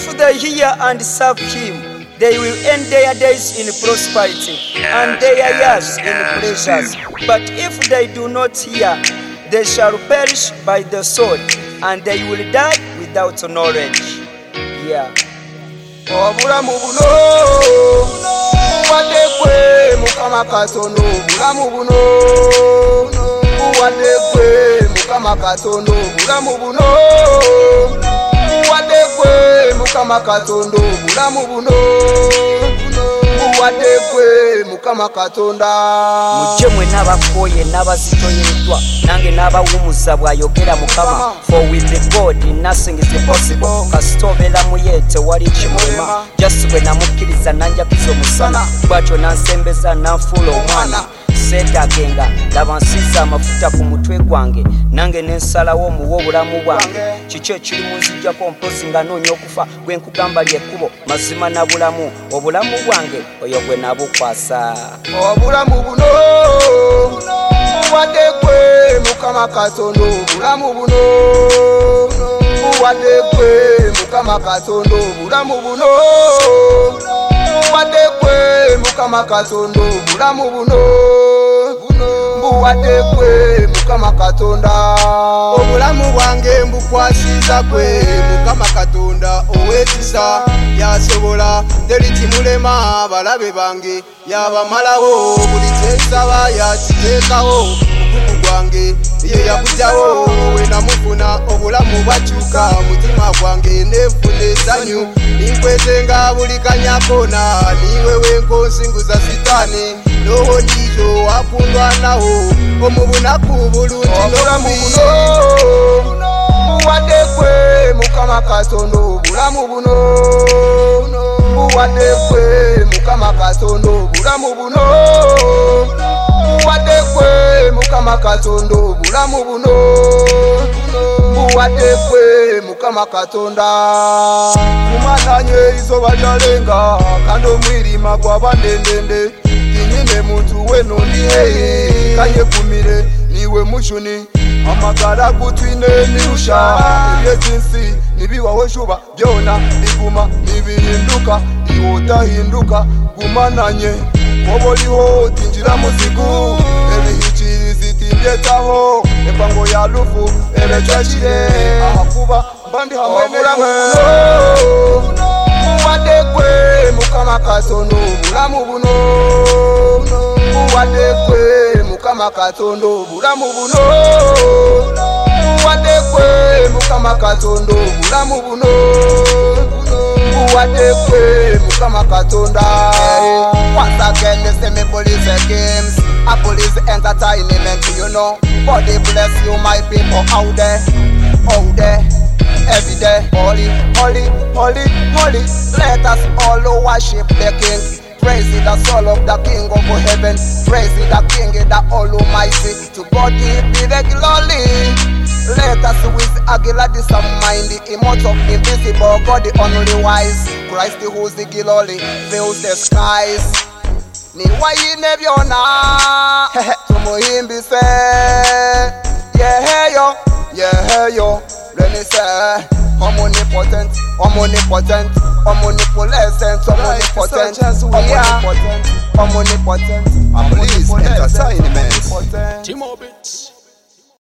if they hear and serve him, they will end their days in prosperity and their years in pleasures. But if they do not hear, they shall perish by the sword, and they will die without knowledge. Yeah. Obulamu buno buwadekwe Mukama Katonda, obulamu buno buwadekwe Mukama Katonda, obulamu buno buwadekwe Mukama Katonda, obulamu buno buwadekwe Mukama Katonda. Mujje mwe n'abakoye n'abazitoyeddwa, nange n'abawumuza bw'ayogera Mukama. For with the God nothing is impossible. Kasita obeera mu ye tewali kimulema. Just bwe namukkiriza nanjakiza omusana, bw'atyo nansembeza nanfuula omwana. Seetagenga laba nsiza amafuta ku mutwe gwange, nange nensalawo omuwa obulamu bwange. Kiki ekiri munzijjako mpozi nga noonya okufa, gwe nkugamba lyekkubo mazima na bulamu. Obulamu bwange oyo gwe nabukwasa. Obulamu buno buwadekwe Mukama Katonda, obulamu buno buwadekwe Mukama Katonda, obulamu buno buwadekwe Mukama Katonda, obulamu buno buwadekwe Mukama Katonda. Obulamu bwange mbukwasiza kwe Mukama Katonda ow'ekisa, yasobola teri kimulema. Abalabe bange yabamalawo, buli kyensaba yakiteekawo. Omugugu gwange ye yakugyawo, we namufuna obulamu bwakyuka. Mutima gwange nenfuna essanyu, ninkwetenga buli kanyakoona. Niwe wenkonsinguza sitaani, noho ndijo wakundwa nawo. Omubunaku bulungi n'obulamu buno buwadekwe Mukama Katonda, obulamu buno buwadekwe Mukama Katonda, obulamu buno buwadekwe Mukama Katonda, obulamu buno buwadekwe Mukama Katonda. Kumananye izuba lyalenga, kandi omwirima gwaba ndendende. Tinyine muntu weno ndiye kanyegumire, niwe mushuni amagara gutwine nirusha. Ebyekinsi nibiwaho shuba byona biguma nibihinduka, iwe otahinduka. Gumananye oba oliho tinjira muzigu, ebihikirizi timbyetaho. Empango ya lufu ebekyakire, ahakuba mbandi hamwe newe. Buwadekwe Mukama Katonda, obulamu buno buwadekwe Mukama Katonda, obulamu buno buwadekwe Mukama Katonda, obulamu buno buwadekwe Mukama Katonda. Once again they say me police games, a police entertainment, you know. God bless you my people out there, every day. Holy, holy, holy, holy. Let us all worship the King. Praise the soul of the King of heaven. Praise the King, the Almighty. To God be the glory. Let us with a gladness of mind, the immortal, invisible, God the only wise. Christ who's the glory, fills the skies. Ni wayi nebyona tumuhimbi se, yeah yo. Let me say, omnipotent, omnipotent, omnipotent, omnipotent, omnipotent, omnipotent, omnipotent, omnipotent, omnipotent. T-Mobits.